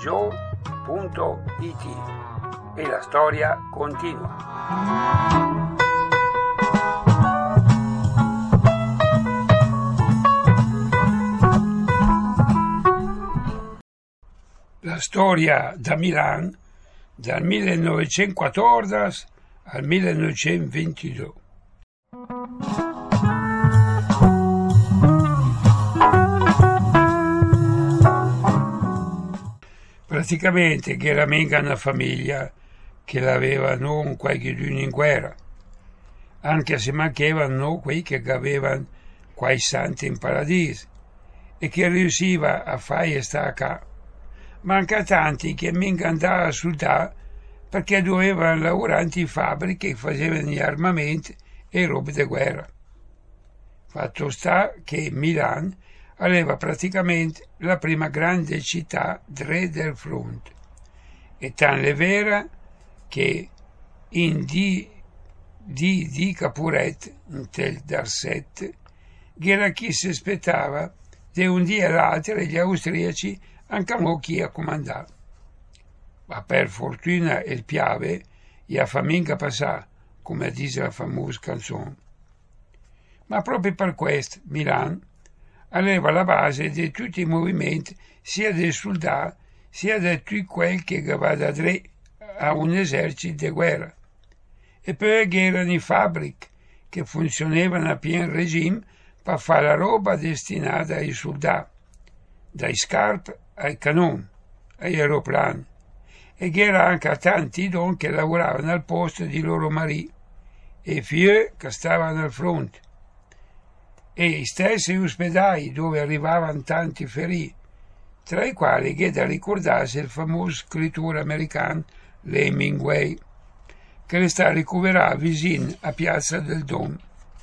e la storia continua. La storia da Milan dal 1914 al 1922. Praticamente che era mica una famiglia che l'aveva non qualcuno in guerra, anche se mancavano quei che avevano quei santi in paradiso e che riusciva a fare stacca. Manca tanti che mica andavano a soldare perché dovevano lavorare in fabbriche che facevano gli armamenti e robe di guerra. Fatto sta che Milan aveva praticamente la prima grande città del fronte, e tanto vera che in di Capuret, in tel Darset, che era chi si aspettava di un dia all'altro gli austriaci anche a chi a comandare. Ma per fortuna il piave gli ha fa mica passare, come dice la famosa canzone. Ma proprio per questo Milan aveva la base di tutti i movimenti, sia dei soldati, sia di tutti quelli che va da tre a un esercito di guerra. E poi erano i fabbriche che funzionavano a pieno regime per fare la roba destinata ai soldati, dai scarpe ai canoni, agli aeroplani, e che era anche a tanti don che lavoravano al posto di loro mariti e figli che stavano al fronte, e gli stessi ospedali dove arrivavano tanti feriti, tra i quali che da ricordarsi il famoso scrittore americano Hemingway, che resta ricoverato vicino a Piazza del Dom,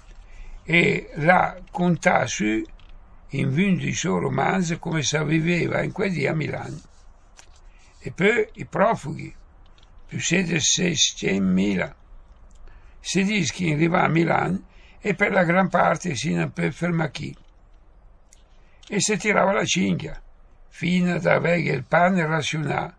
e la contà su in un di suo romanzo come si viveva in quei giorni a Milano. E poi i profughi, più di 600.000. Si dice che arriva a Milano e per la gran parte si ne per fermacchi. E si tirava la cinghia, fino ad avere il pane razionato,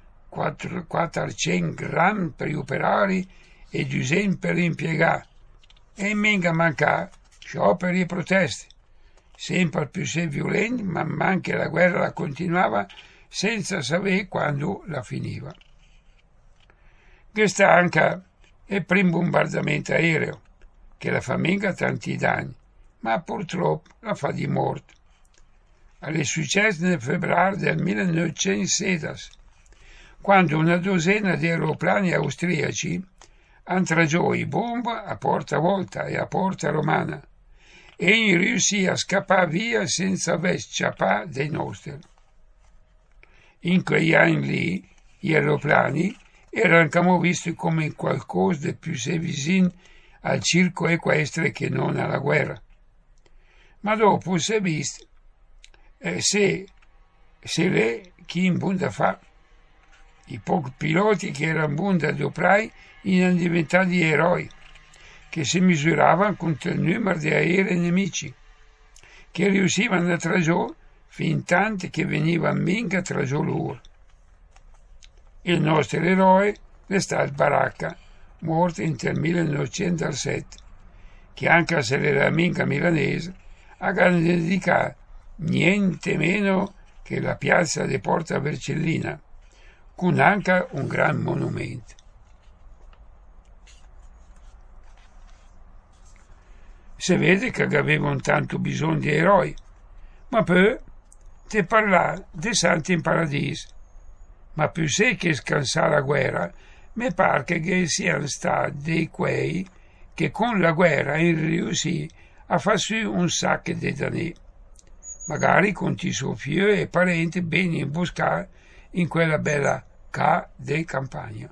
400 grammi per gli operai e 200 per gli impiegati, e mica mancare scioperi e proteste, sempre più violenti, man mano che la guerra continuava senza sapere quando la finiva. Questo anche è il primo bombardamento aereo, che la fa mica tanti danni, ma purtroppo la fa di morte. È successo nel febbraio del 1916, quando una dozzina di aeroplani austriaci hanno traggiato i bombe a Porta Volta e a Porta Romana, e riuscì a scappare via senza aver scappato dei nostri. In quegli anni lì gli aeroplani erano come visti come qualcosa di più vicino al circo equestre che non alla guerra. Ma dopo si è visto se le chi in bunda fa. I pochi piloti che erano bunda di operai erano diventati eroi, che si misuravano contro il numero di aerei nemici, che riuscivano a traggiare fin tanti che venivano mica traggiare loro. Il nostro eroe è stato Baracca, morto nel 1907, che anche se era mica milanese, ha dedicato niente meno che la piazza di Porta Vercellina, con anche un gran monumento. Si vede che avevano tanto bisogno di eroi, ma poi ti parla dei santi in paradiso. Ma più se che scansare la guerra, mi pare che siano stati dei quei che con la guerra riuscì a far su un sacco di danni, magari con i suoi figli e parenti ben imboscati in quella bella ca di campagna.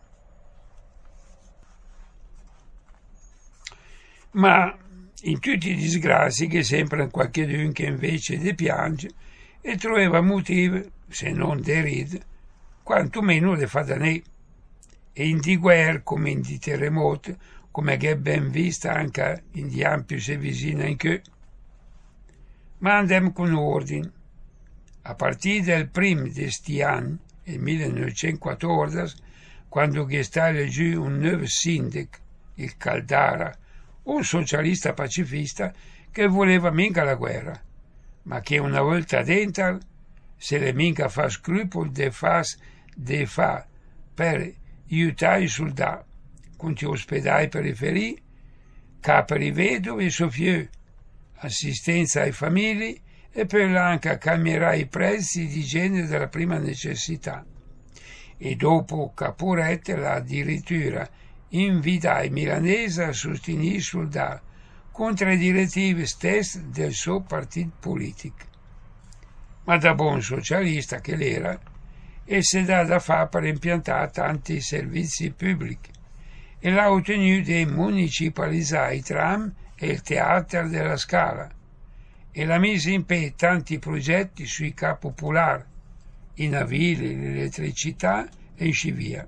Ma in tutti i disgrazi che sempre qualcuno che invece di piange e trova motivi, se non di ride, quantomeno di fadanè, e in di guerra come in di terremoti, come che ben vista anche in di ampio se vicina in che. Ma andiamo con ordine. A partire dal primo di sti anni, en 1914, quando è stato giù un nuovo sindaco, il Caldara, un socialista pacifista che voleva mica la guerra, ma che una volta dentro se le mica fa scrupolo de fa per aiutare i soldati, con gli ospedali per i feriti, per i vedovi e soffieux, assistenza ai famiglie e per anche calmierare i prezzi di genere della prima necessità. E dopo Caporet l'ha addirittura invitato i milanesi a sostenere i soldati contro le direttive stesse del suo partito politico. Ma da buon socialista che l'era, e si dà da fare per impiantare tanti servizi pubblici e l'ha ottenuto di municipalizzare i tram e il teatro della Scala e l'ha messo in piedi tanti progetti sui capi popolari, i navili, l'elettricità e così via.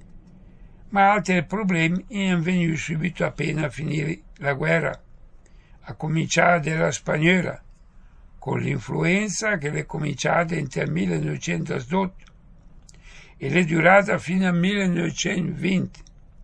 Ma altri problemi sono venuti subito appena finire la guerra, a cominciare dalla spagnola, con l'influenza che è cominciata nel 1918 e è durata fino al 1920.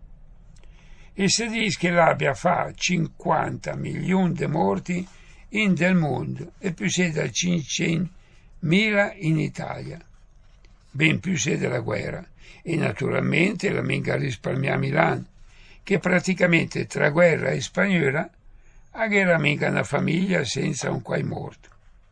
E si dice che l'abbia fatto 50 milioni di morti del mondo e più se da 500.000 in Italia, ben più se della guerra. E naturalmente la mica risparmia a Milano, che praticamente tra guerra e spagnola era mica una famiglia senza un quai morto.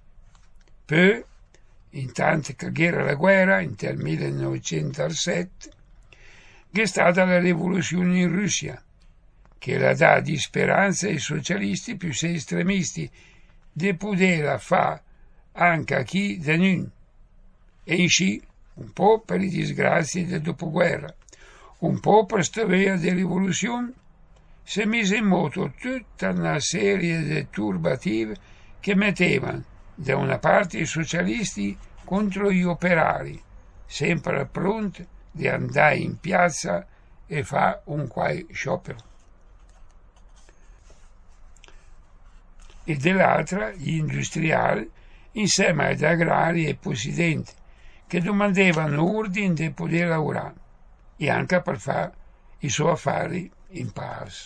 Poi, intanto che era la guerra, nel 1907, che è stata la rivoluzione in Russia, che la dà di speranza ai socialisti più sei estremisti di poter fare anche a chi da noi, e in sci un po' per le disgrazie del dopoguerra, un po' per questa via di rivoluzione, si è mise in moto tutta una serie di turbative che mettevano da una parte i socialisti contro gli operai, sempre pronti di andare in piazza e fare un quai sciopero. E dall'altra gli industriali insieme agli agrari e possidenti che domandavano ordine di poter lavorare e anche per fare i suoi affari in pace.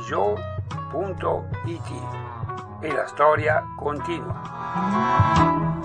www.redigio.it e la storia continua.